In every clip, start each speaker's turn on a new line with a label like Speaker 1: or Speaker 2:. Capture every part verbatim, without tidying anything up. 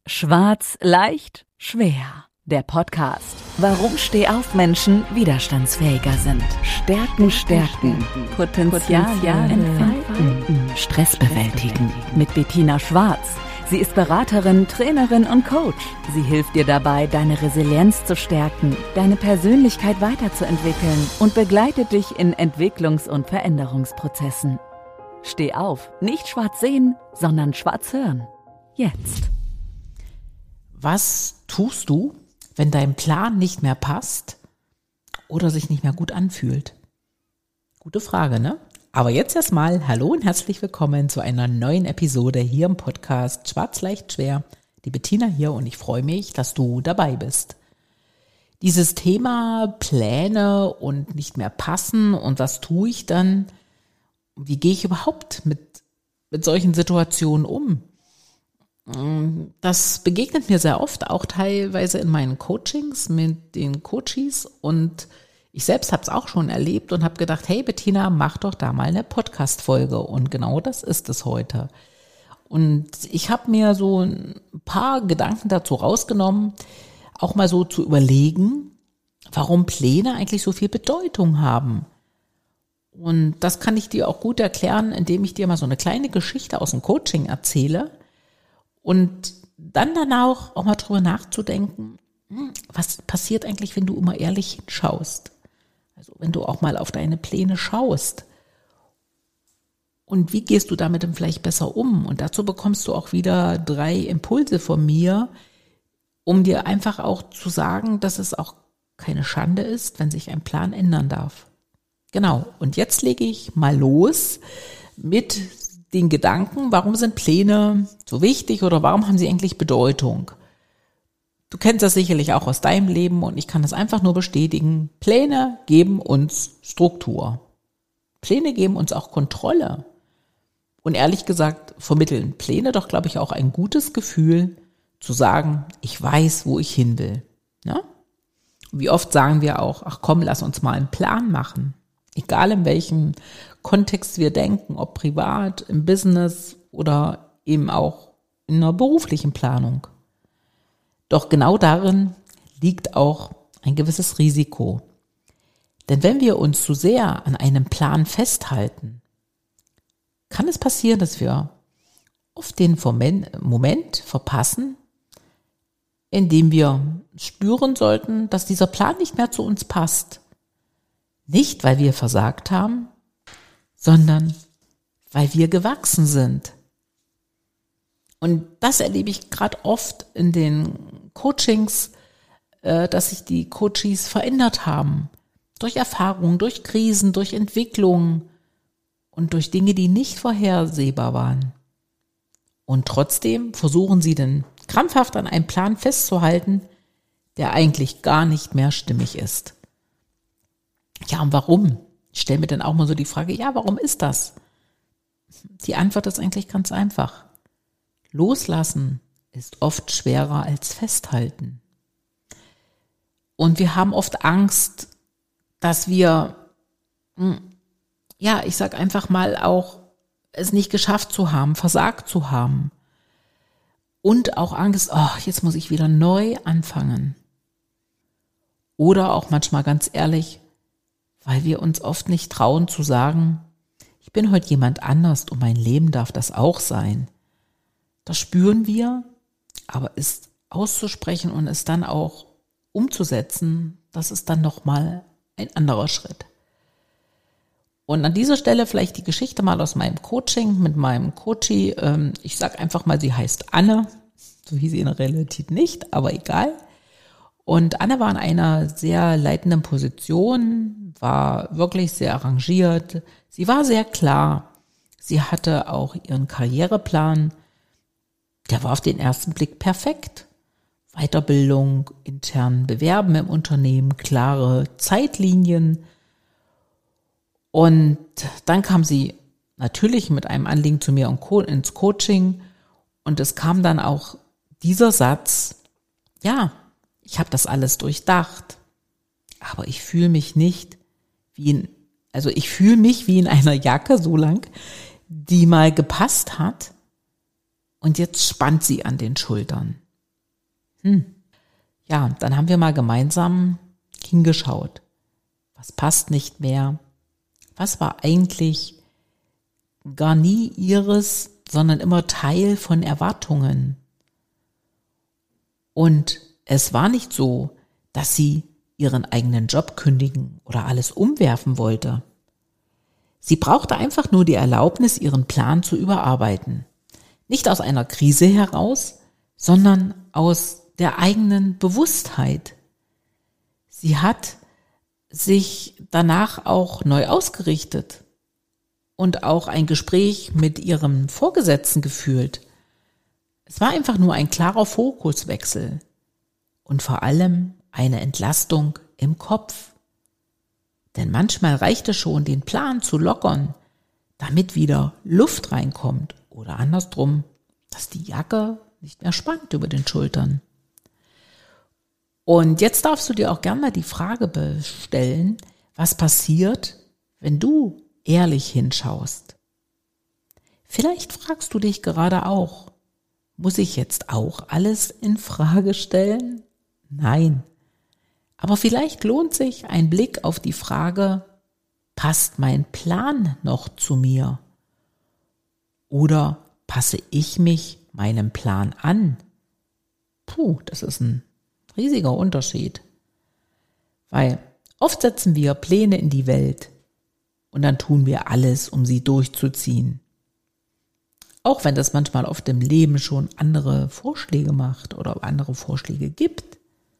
Speaker 1: Schwarz, leicht, schwer. Der Podcast. Warum Stehaufmenschen widerstandsfähiger sind. Stärken, stärken. Potenzial entfalten. Stress bewältigen. Mit Bettina Schwarz. Sie ist Beraterin, Trainerin und Coach. Sie hilft dir dabei, deine Resilienz zu stärken, deine Persönlichkeit weiterzuentwickeln und begleitet dich in Entwicklungs- und Veränderungsprozessen. Steh auf, nicht schwarz sehen, sondern schwarz hören. Jetzt.
Speaker 2: Was tust du, wenn dein Plan nicht mehr passt oder sich nicht mehr gut anfühlt? Gute Frage, ne? Aber jetzt erstmal hallo und herzlich willkommen zu einer neuen Episode hier im Podcast Schwarz, leicht, schwer. Die Bettina hier und ich freue mich, dass du dabei bist. Dieses Thema Pläne und nicht mehr passen und was tue ich dann? Wie gehe ich überhaupt mit, mit solchen Situationen um? Das begegnet mir sehr oft, auch teilweise in meinen Coachings mit den Coaches, und ich selbst habe es auch schon erlebt und habe gedacht, hey Bettina, mach doch da mal eine Podcast-Folge, und genau das ist es heute. Und ich habe mir so ein paar Gedanken dazu rausgenommen, auch mal so zu überlegen, warum Pläne eigentlich so viel Bedeutung haben. Und das kann ich dir auch gut erklären, indem ich dir mal so eine kleine Geschichte aus dem Coaching erzähle. Und dann danach auch mal drüber nachzudenken, was passiert eigentlich, wenn du immer ehrlich hinschaust? Also wenn du auch mal auf deine Pläne schaust. Und wie gehst du damit dann vielleicht besser um? Und dazu bekommst du auch wieder drei Impulse von mir, um dir einfach auch zu sagen, dass es auch keine Schande ist, wenn sich ein Plan ändern darf. Genau, und jetzt lege ich mal los mit den Gedanken, warum sind Pläne so wichtig oder warum haben sie eigentlich Bedeutung? Du kennst das sicherlich auch aus deinem Leben und ich kann das einfach nur bestätigen. Pläne geben uns Struktur. Pläne geben uns auch Kontrolle. Und ehrlich gesagt vermitteln Pläne doch, glaube ich, auch ein gutes Gefühl zu sagen, ich weiß, wo ich hin will. Ja? Wie oft sagen wir auch, ach komm, lass uns mal einen Plan machen. Egal in welchem Kontext wir denken, ob privat, im Business oder eben auch in einer beruflichen Planung. Doch genau darin liegt auch ein gewisses Risiko. Denn wenn wir uns zu sehr an einem Plan festhalten, kann es passieren, dass wir oft den Moment verpassen, in dem wir spüren sollten, dass dieser Plan nicht mehr zu uns passt. Nicht, weil wir versagt haben, sondern weil wir gewachsen sind. Und das erlebe ich gerade oft in den Coachings, dass sich die Coaches verändert haben. Durch Erfahrungen, durch Krisen, durch Entwicklungen und durch Dinge, die nicht vorhersehbar waren. Und trotzdem versuchen sie dann krampfhaft an einem Plan festzuhalten, der eigentlich gar nicht mehr stimmig ist. Ja, und warum? Ich stelle mir dann auch mal so die Frage, ja, warum ist das? Die Antwort ist eigentlich ganz einfach. Loslassen ist oft schwerer als festhalten. Und wir haben oft Angst, dass wir, ja, ich sag einfach mal auch, es nicht geschafft zu haben, versagt zu haben. Und auch Angst, oh, jetzt muss ich wieder neu anfangen. Oder auch manchmal ganz ehrlich, weil wir uns oft nicht trauen zu sagen, ich bin heute jemand anders und mein Leben darf das auch sein. Das spüren wir, aber es auszusprechen und es dann auch umzusetzen, das ist dann nochmal ein anderer Schritt. Und an dieser Stelle vielleicht die Geschichte mal aus meinem Coaching mit meinem Coachie. Ich sage einfach mal, sie heißt Anne, so hieß sie in der Realität nicht, aber egal. Und Anne war in einer sehr leitenden Position, war wirklich sehr arrangiert. Sie war sehr klar. Sie hatte auch ihren Karriereplan. Der war auf den ersten Blick perfekt. Weiterbildung, intern bewerben im Unternehmen, klare Zeitlinien. Und dann kam sie natürlich mit einem Anliegen zu mir ins Coaching. Und es kam dann auch dieser Satz, ja, ich habe das alles durchdacht, aber ich fühle mich nicht wie in, also ich fühle mich wie in einer Jacke so lang, die mal gepasst hat und jetzt spannt sie an den Schultern. Hm. Ja, dann haben wir mal gemeinsam hingeschaut. Was passt nicht mehr? Was war eigentlich gar nie ihres, sondern immer Teil von Erwartungen? Und es war nicht so, dass sie ihren eigenen Job kündigen oder alles umwerfen wollte. Sie brauchte einfach nur die Erlaubnis, ihren Plan zu überarbeiten. Nicht aus einer Krise heraus, sondern aus der eigenen Bewusstheit. Sie hat sich danach auch neu ausgerichtet und auch ein Gespräch mit ihrem Vorgesetzten geführt. Es war einfach nur ein klarer Fokuswechsel und vor allem eine Entlastung im Kopf. Denn manchmal reicht es schon, den Plan zu lockern, damit wieder Luft reinkommt oder andersrum, dass die Jacke nicht mehr spannt über den Schultern. Und jetzt darfst du dir auch gerne mal die Frage stellen, was passiert, wenn du ehrlich hinschaust. Vielleicht fragst du dich gerade auch, muss ich jetzt auch alles in Frage stellen? Nein. Aber vielleicht lohnt sich ein Blick auf die Frage, passt mein Plan noch zu mir? Oder passe ich mich meinem Plan an? Puh, das ist ein riesiger Unterschied. Weil oft setzen wir Pläne in die Welt und dann tun wir alles, um sie durchzuziehen. Auch wenn das manchmal oft im Leben schon andere Vorschläge macht oder andere Vorschläge gibt.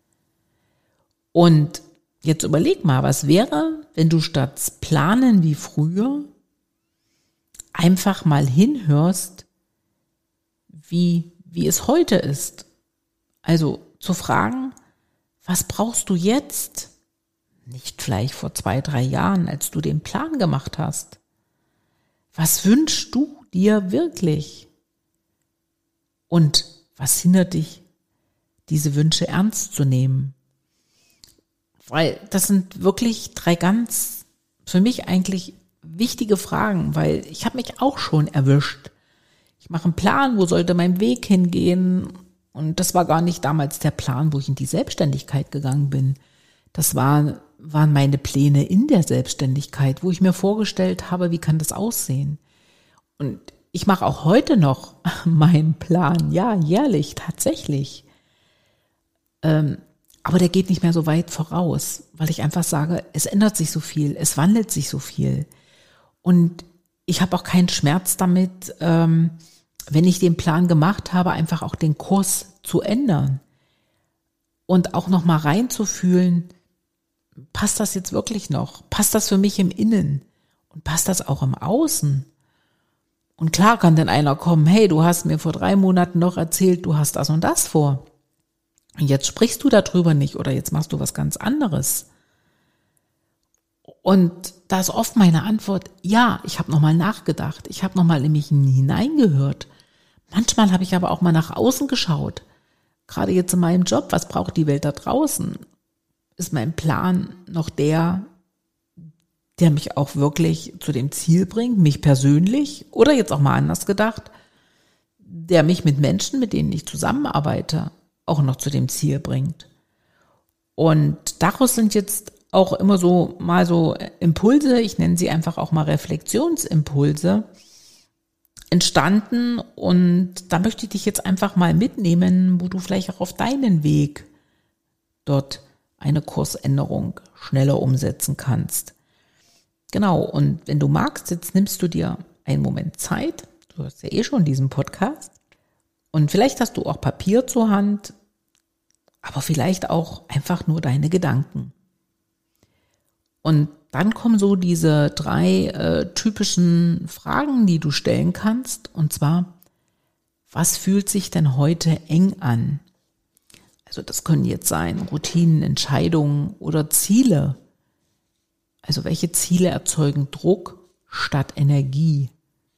Speaker 2: Und jetzt überleg mal, was wäre, wenn du statt planen wie früher einfach mal hinhörst, wie, wie es heute ist. Also zu fragen, was brauchst du jetzt? Nicht vielleicht vor zwei, drei Jahren, als du den Plan gemacht hast. Was wünschst du dir wirklich? Und was hindert dich, diese Wünsche ernst zu nehmen? Weil das sind wirklich drei ganz, für mich eigentlich wichtige Fragen, weil ich habe mich auch schon erwischt. Ich mache einen Plan, wo sollte mein Weg hingehen? Und das war gar nicht damals der Plan, wo ich in die Selbstständigkeit gegangen bin. Das war, waren meine Pläne in der Selbstständigkeit, wo ich mir vorgestellt habe, wie kann das aussehen? Und ich mache auch heute noch meinen Plan, ja, jährlich, tatsächlich. Ähm, aber der geht nicht mehr so weit voraus, weil ich einfach sage, es ändert sich so viel, es wandelt sich so viel. Und ich habe auch keinen Schmerz damit, ähm, wenn ich den Plan gemacht habe, einfach auch den Kurs zu ändern. Und auch nochmal reinzufühlen, passt das jetzt wirklich noch? Passt das für mich im Innen? Und passt das auch im Außen? Und klar kann dann einer kommen, hey, du hast mir vor drei Monaten noch erzählt, du hast das und das vor. Und jetzt sprichst du darüber nicht oder jetzt machst du was ganz anderes. Und da ist oft meine Antwort, ja, ich habe nochmal nachgedacht, ich habe nochmal in mich hineingehört. Manchmal habe ich aber auch mal nach außen geschaut, gerade jetzt in meinem Job, was braucht die Welt da draußen? Ist mein Plan noch der, der mich auch wirklich zu dem Ziel bringt, mich persönlich oder jetzt auch mal anders gedacht, der mich mit Menschen, mit denen ich zusammenarbeite, auch noch zu dem Ziel bringt. Und daraus sind jetzt auch immer so mal so Impulse, ich nenne sie einfach auch mal Reflexionsimpulse, entstanden. Und da möchte ich dich jetzt einfach mal mitnehmen, wo du vielleicht auch auf deinen Weg dort eine Kursänderung schneller umsetzen kannst. Genau, und wenn du magst, jetzt nimmst du dir einen Moment Zeit, du hast ja eh schon diesen Podcast, und vielleicht hast du auch Papier zur Hand, aber vielleicht auch einfach nur deine Gedanken. Und dann kommen so diese drei äh, typischen Fragen, die du stellen kannst, und zwar, was fühlt sich denn heute eng an? Also das können jetzt sein Routinen, Entscheidungen oder Ziele. Also welche Ziele erzeugen Druck statt Energie?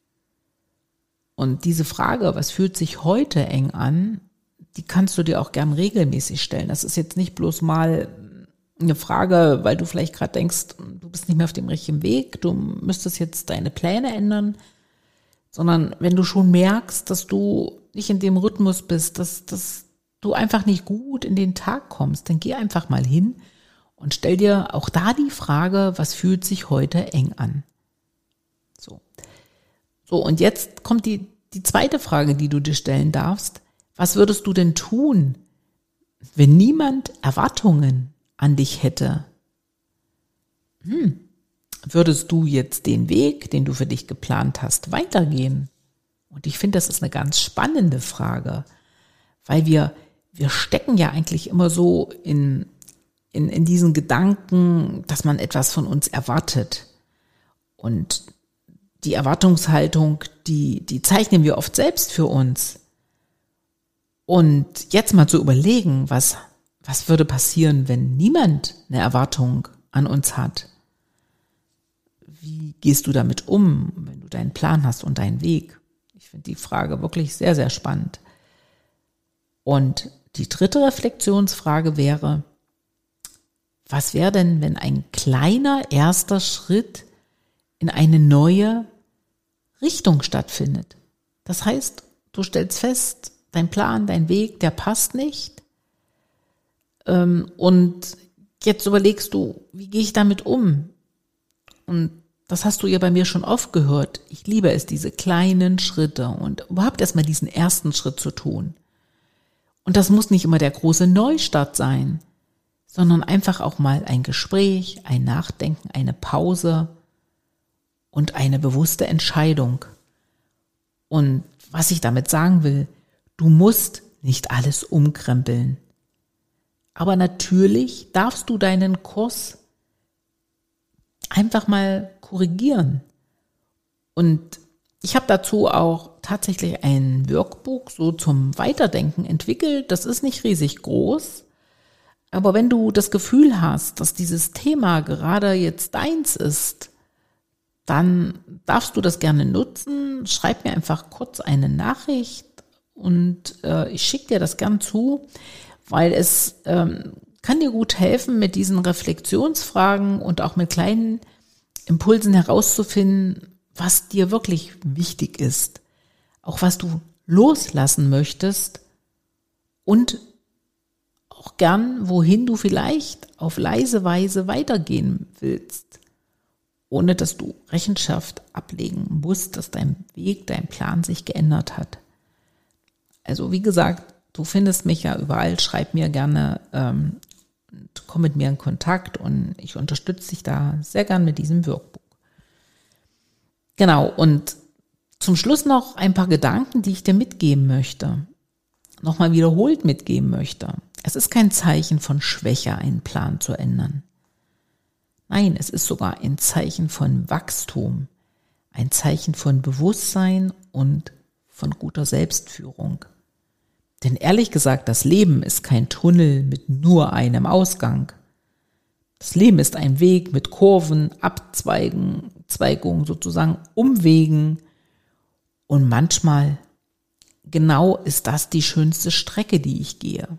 Speaker 2: Und diese Frage, was fühlt sich heute eng an, die kannst du dir auch gern regelmäßig stellen. Das ist jetzt nicht bloß mal eine Frage, weil du vielleicht gerade denkst, du bist nicht mehr auf dem richtigen Weg, du müsstest jetzt deine Pläne ändern, sondern wenn du schon merkst, dass du nicht in dem Rhythmus bist, dass, dass du einfach nicht gut in den Tag kommst, dann geh einfach mal hin und stell dir auch da die Frage, was fühlt sich heute eng an? So. So, und jetzt kommt die, die zweite Frage, die du dir stellen darfst. Was würdest du denn tun, wenn niemand Erwartungen an dich hätte? Hm. Würdest du jetzt den Weg, den du für dich geplant hast, weitergehen? Und ich finde, das ist eine ganz spannende Frage, weil wir, wir stecken ja eigentlich immer so in, in, in diesen Gedanken, dass man etwas von uns erwartet. Und die Erwartungshaltung, die, die zeichnen wir oft selbst für uns. Und jetzt mal zu überlegen, was, was würde passieren, wenn niemand eine Erwartung an uns hat? Wie gehst du damit um, wenn du deinen Plan hast und deinen Weg? Ich finde die Frage wirklich sehr, sehr spannend. Und die dritte Reflexionsfrage wäre, was wäre denn, wenn ein kleiner erster Schritt in eine neue Richtung stattfindet? Das heißt, du stellst fest, dein Plan, dein Weg, der passt nicht. Und jetzt überlegst du, wie gehe ich damit um? Und das hast du ja bei mir schon oft gehört. Ich liebe es, diese kleinen Schritte und überhaupt erstmal diesen ersten Schritt zu tun. Und das muss nicht immer der große Neustart sein, sondern einfach auch mal ein Gespräch, ein Nachdenken, eine Pause und eine bewusste Entscheidung. Und was ich damit sagen will, du musst nicht alles umkrempeln. Aber natürlich darfst du deinen Kurs einfach mal korrigieren. Und ich habe dazu auch tatsächlich ein Workbook so zum Weiterdenken entwickelt. Das ist nicht riesig groß. Aber wenn du das Gefühl hast, dass dieses Thema gerade jetzt deins ist, dann darfst du das gerne nutzen. Schreib mir einfach kurz eine Nachricht und äh, ich schicke dir das gern zu, weil es ähm, kann dir gut helfen, mit diesen Reflexionsfragen und auch mit kleinen Impulsen herauszufinden, was dir wirklich wichtig ist, auch was du loslassen möchtest und auch gern, wohin du vielleicht auf leise Weise weitergehen willst, ohne dass du Rechenschaft ablegen musst, dass dein Weg, dein Plan sich geändert hat. Also wie gesagt, du findest mich ja überall, schreib mir gerne, ähm, komm mit mir in Kontakt und ich unterstütze dich da sehr gern mit diesem Workbook. Genau, und zum Schluss noch ein paar Gedanken, die ich dir mitgeben möchte, nochmal wiederholt mitgeben möchte. Es ist kein Zeichen von Schwäche, einen Plan zu ändern. Nein, es ist sogar ein Zeichen von Wachstum, ein Zeichen von Bewusstsein und von guter Selbstführung. Denn ehrlich gesagt, das Leben ist kein Tunnel mit nur einem Ausgang. Das Leben ist ein Weg mit Kurven, Abzweigen, Zweigungen, sozusagen Umwegen. Und manchmal genau ist das die schönste Strecke, die ich gehe.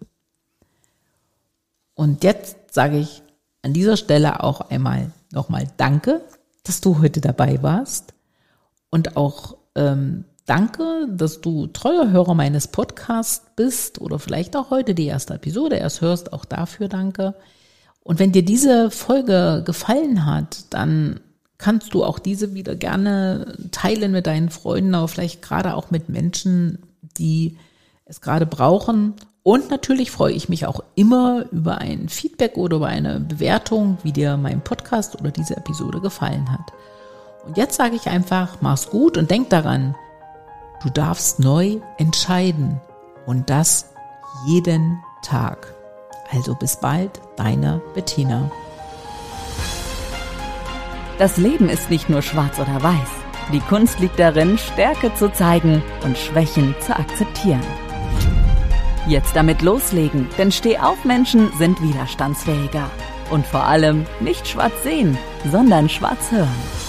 Speaker 2: Und jetzt sage ich an dieser Stelle auch einmal nochmal Danke, dass du heute dabei warst. Und auch ähm, Danke, dass du treuer Hörer meines Podcasts bist oder vielleicht auch heute die erste Episode erst hörst. Auch dafür danke. Und wenn dir diese Folge gefallen hat, dann kannst du auch diese wieder gerne teilen mit deinen Freunden, aber vielleicht gerade auch mit Menschen, die es gerade brauchen. Und natürlich freue ich mich auch immer über ein Feedback oder über eine Bewertung, wie dir mein Podcast oder diese Episode gefallen hat. Und jetzt sage ich einfach, mach's gut und denk daran, du darfst neu entscheiden und das jeden Tag. Also bis bald, deine Bettina.
Speaker 1: Das Leben ist nicht nur schwarz oder weiß. Die Kunst liegt darin, Stärke zu zeigen und Schwächen zu akzeptieren. Jetzt damit loslegen, denn Stehauf-Menschen sind widerstandsfähiger. Und vor allem nicht schwarz sehen, sondern schwarz hören.